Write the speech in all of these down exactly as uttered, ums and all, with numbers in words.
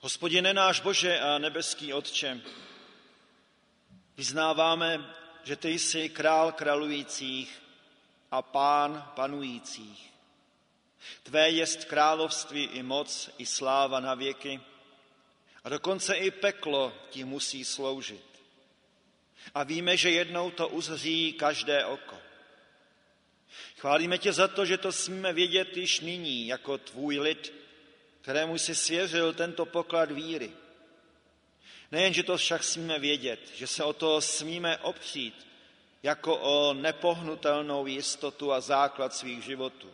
Hospodine náš Bože a nebeský Otče, vyznáváme, že ty jsi král králujících a pán panujících. Tvé jest království i moc, i sláva na věky, a dokonce i peklo ti musí sloužit. A víme, že jednou to uzří každé oko. Chválíme tě za to, že to smíme vědět již nyní jako tvůj lid, kterému jsi svěřil tento poklad víry. Nejen, že to však smíme vědět, že se o to smíme opřít jako o nepohnutelnou jistotu a základ svých životů.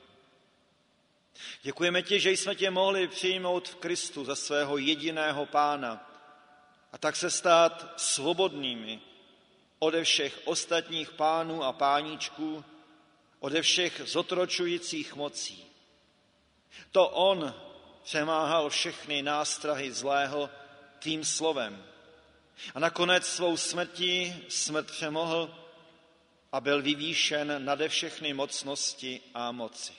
Děkujeme ti, že jsme tě mohli přijmout v Kristu za svého jediného pána a tak se stát svobodnými ode všech ostatních pánů a páníčků, ode všech zotročujících mocí. To on přemáhal všechny nástrahy zlého tvým slovem a nakonec svou smrtí smrt přemohl a byl vyvýšen nade všechny mocnosti a moci.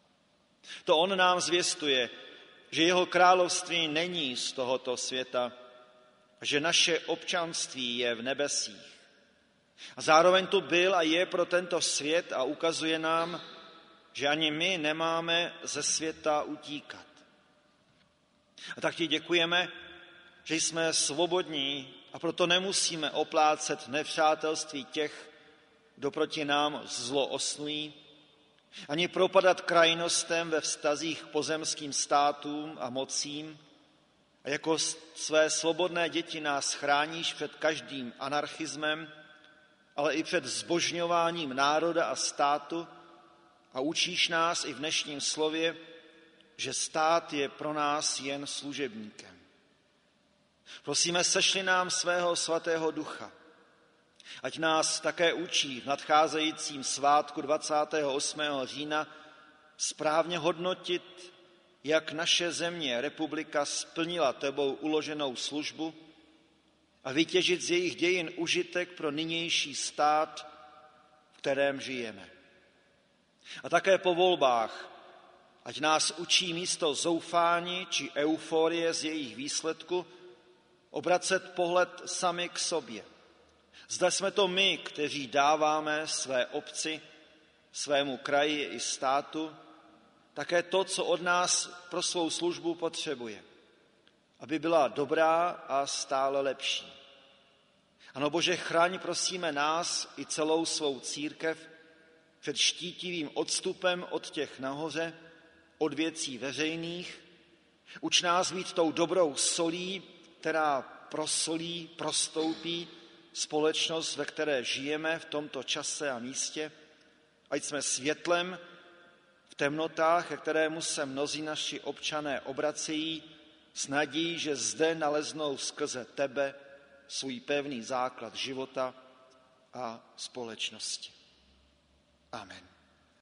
To on nám zvěstuje, že jeho království není z tohoto světa, že naše občanství je v nebesích. A zároveň tu byl a je pro tento svět a ukazuje nám, že ani my nemáme ze světa utíkat. A tak ti děkujeme, že jsme svobodní a proto nemusíme oplácet nepřátelství těch, kdo proti nám zlo osnují, ani propadat krajnostem ve vztazích k pozemským státům a mocím. A jako své svobodné děti nás chráníš před každým anarchismem, ale i před zbožňováním národa a státu a učíš nás i v dnešním slově, že stát je pro nás jen služebníkem. Prosíme, sešli nám svého svatého ducha, ať nás také učí v nadcházejícím svátku dvacátého osmého října správně hodnotit, jak naše země, republika, splnila tebou uloženou službu a vytěžit z jejich dějin užitek pro nynější stát, v kterém žijeme. A také po volbách, ať nás učí místo zoufání či euforie z jejich výsledku obracet pohled sami k sobě. Zda jsme to my, kteří dáváme své obci, svému kraji i státu, také to, co od nás pro svou službu potřebuje, aby byla dobrá a stále lepší. Ano, Bože, chraň, prosíme nás i celou svou církev před štítivým odstupem od těch nahoře, od věcí veřejných. Uč nás být tou dobrou solí, která prosolí, prostoupí společnost, ve které žijeme v tomto čase a místě. Ať jsme světlem v temnotách, ke kterému se mnozí naši občané obracejí, s nadějí, že zde naleznou skrze tebe svůj pevný základ života a společnosti. Amen.